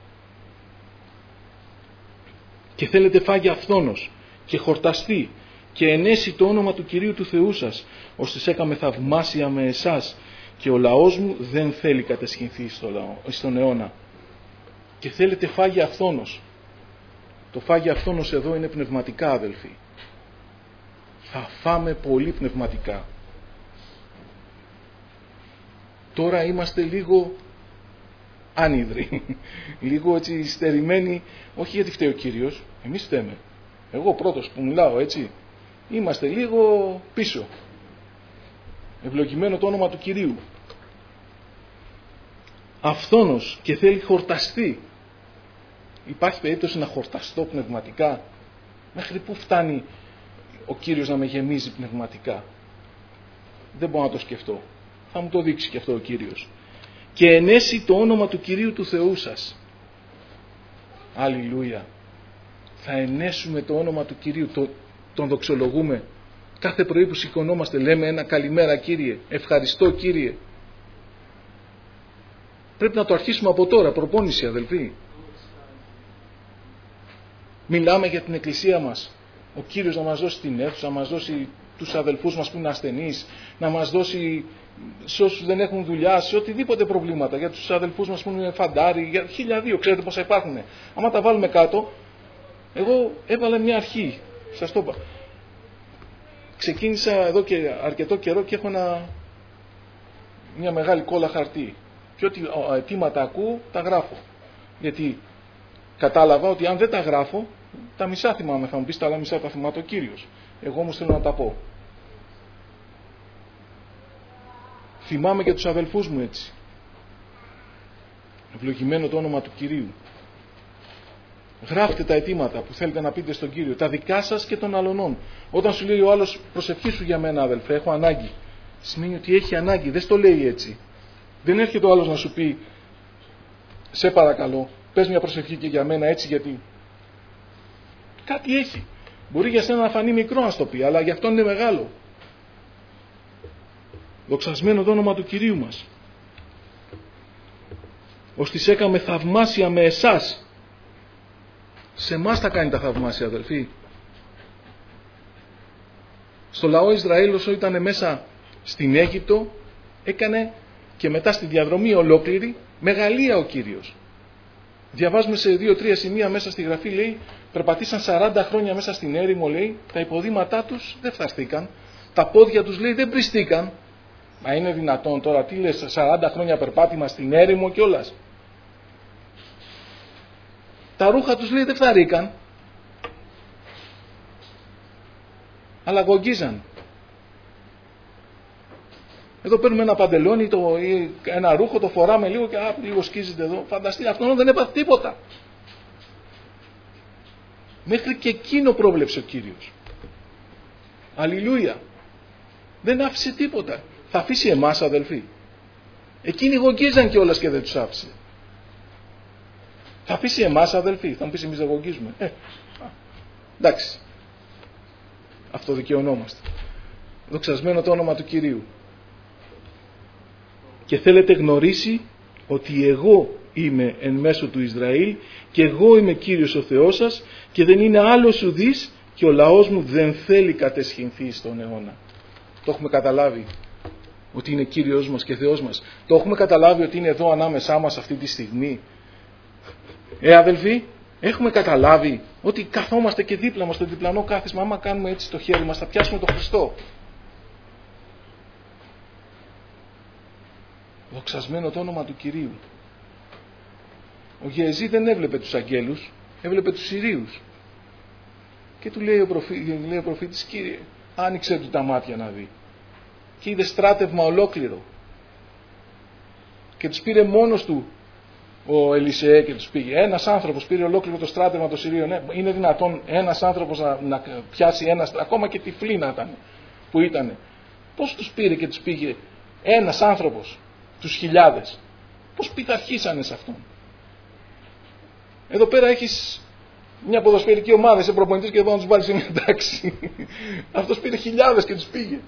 Και θέλετε φάγει αυθόνος και χορταστεί και ενέσει το όνομα του Κυρίου του Θεού σας, ώστε έκαμε θαυμάσια με εσάς, και ο λαός μου δεν θέλει κατεσχυνθεί στο λαό, στον αιώνα. Και θέλετε φάγια αυθόνος. Το φάγια αυθόνος εδώ είναι πνευματικά, αδελφοί. Θα φάμε πολύ πνευματικά. Τώρα είμαστε λίγο άνυδροι, λίγο έτσι στερημένοι, όχι γιατί φταίει ο Κύριος, εμείς φταίμε. Εγώ πρώτος που μιλάω, έτσι, είμαστε λίγο πίσω. Ευλογημένο το όνομα του Κυρίου. Αυθόνος και θέλει χορταστεί. Υπάρχει περίπτωση να χορταστώ πνευματικά? Μέχρι πού φτάνει ο Κύριος να με γεμίζει πνευματικά? Δεν μπορώ να το σκεφτώ. Θα μου το δείξει και αυτό ο Κύριος. Και ενέσει το όνομα του Κυρίου του Θεού σας. Αλληλούια. Θα ενέσουμε το όνομα του Κυρίου, το, τον δοξολογούμε. Κάθε πρωί που σηκωνόμαστε λέμε ένα καλημέρα Κύριε, ευχαριστώ Κύριε. Πρέπει να το αρχίσουμε από τώρα, προπόνηση αδελφοί. Μιλάμε για την εκκλησία μας. Ο Κύριος να μας δώσει την αίθουσα, να μας δώσει τους αδελφούς μας που είναι ασθενείς, να μας δώσει σε όσους δεν έχουν δουλειά, σε οτιδήποτε προβλήματα, για τους αδελφούς μας που είναι φαντάροι, για χίλια δύο, ξέρετε πόσα υπάρχουν. Άμα τα βάλουμε κάτω, εγώ έβαλα μια αρχή, σας το είπα. Ξεκίνησα εδώ και αρκετό καιρό και έχω ένα, μια μεγάλη κόλλα χαρτί. Και ό,τι αιτήματα ακούω, τα γράφω. Γιατί κατάλαβα ότι αν δεν τα γράφω, τα μισά θυμάμαι. Θα μου πεις τα άλλα μισά τα θυμάται ο Κύριος. Εγώ όμως θέλω να τα πω. Θυμάμαι και τους αδελφούς μου έτσι. Ευλογημένο το όνομα του Κυρίου. Γράφτε τα αιτήματα που θέλετε να πείτε στον Κύριο. Τα δικά σας και των αλλωνών. Όταν σου λέει ο άλλος προσευχήσου για μένα αδελφέ, έχω ανάγκη. Σημαίνει ότι έχει ανάγκη. Δεν στο λέει έτσι. Δεν έρχεται ο άλλος να σου πει σε παρακαλώ, πες μια προσευχή και για μένα έτσι γιατί. Κάτι έχει. Μπορεί για σένα να φανεί μικρό να στο πει, αλλά για αυτόν είναι μεγάλο. Δοξασμένο το όνομα του Κυρίου μας. Ώστις έκαμε θαυμάσια με εσάς. Σε εμάς θα κάνει τα θαυμάσια αδελφοί. Στο λαό Ισραήλ όσο ήταν μέσα στην Αίγυπτο έκανε και μετά στη διαδρομή ολόκληρη μεγαλεία ο Κύριος. Διαβάζουμε σε δύο-τρία σημεία μέσα στη γραφή, λέει, περπατήσαν σαράντα χρόνια μέσα στην έρημο, λέει, τα υποδήματά τους δεν φθαστήκαν, τα πόδια τους, λέει, δεν πριστήκαν. Μα είναι δυνατόν τώρα, τι λες, σαράντα χρόνια περπάτημα στην έρημο κιόλας. Τα ρούχα τους, λέει, δεν φθαρήκαν, αλλά γογγίζαν. Εδώ παίρνουμε ένα παντελόνι, το, ή ένα ρούχο, το φοράμε λίγο και α, λίγο σκίζεται εδώ. Φανταστείτε, αυτόν δεν έπαθε τίποτα. Μέχρι και εκείνο πρόβλεψε ο Κύριος. Αλληλούια. Δεν άφησε τίποτα. Θα αφήσει εμάς αδελφοί? Εκείνοι γογγίζαν κιόλας και δεν τους άφησε. Θα αφήσει εμάς αδελφοί? Θα μου πεις εμείς δεν γογγίζουμε. Ε, εντάξει. Αυτοδικαιωνόμαστε. Δοξασμένο το όνομα του Κυρίου. Και θέλετε γνωρίσει ότι εγώ είμαι εν μέσω του Ισραήλ και εγώ είμαι Κύριος ο Θεός σας και δεν είναι άλλος ουδής και ο λαός μου δεν θέλει κατεσχυνθεί στον αιώνα. Το έχουμε καταλάβει ότι είναι Κύριος μας και Θεός μας. Το έχουμε καταλάβει ότι είναι εδώ ανάμεσά μας αυτή τη στιγμή. Ε αδελφοί, έχουμε καταλάβει ότι καθόμαστε και δίπλα μας στο διπλανό κάθισμα. Άμα κάνουμε έτσι το χέρι μας θα πιάσουμε τον Χριστό. Δοξασμένο το όνομα του Κυρίου. Ο Γεεζή δεν έβλεπε τους αγγέλους, έβλεπε τους Συρίους. Και του λέει ο, προφή, λέει ο προφήτης, Κύριε, άνοιξε του τα μάτια να δει. Και είδε στράτευμα ολόκληρο. Και τους πήρε μόνος του ο Ελισεέ και τους πήγε. Ένας άνθρωπος πήρε ολόκληρο το στράτευμα των Συρίων. Ναι, είναι δυνατόν ένας άνθρωπος να, να πιάσει ένα, ακόμα και τυφλή να ήταν, που ήταν. Πώς τους πήρε και τους πήγε ένας άνθρωπος, τους χιλιάδες? Πώς πειθαρχήσανε σε αυτόν? Εδώ πέρα έχεις μια ποδοσφαιρική ομάδα, είσαι προπονητής και εδώ να τους βάλεις σε μια τάξη. Αυτός πήρε χιλιάδες και τους πήγε.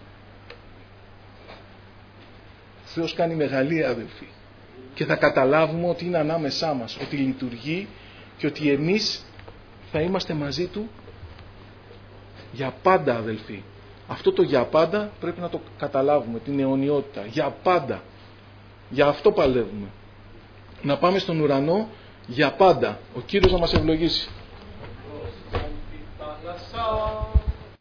Θεός κάνει μεγαλεία αδελφοί. Και θα καταλάβουμε ότι είναι ανάμεσά μας, ότι λειτουργεί και ότι εμείς θα είμαστε μαζί Του Για πάντα, αδελφοί. Αυτό το για πάντα πρέπει να το καταλάβουμε, την αιωνιότητα. Για πάντα. Για αυτό παλεύουμε. Να πάμε στον ουρανό για πάντα. Ο Κύριος να μας ευλογήσει.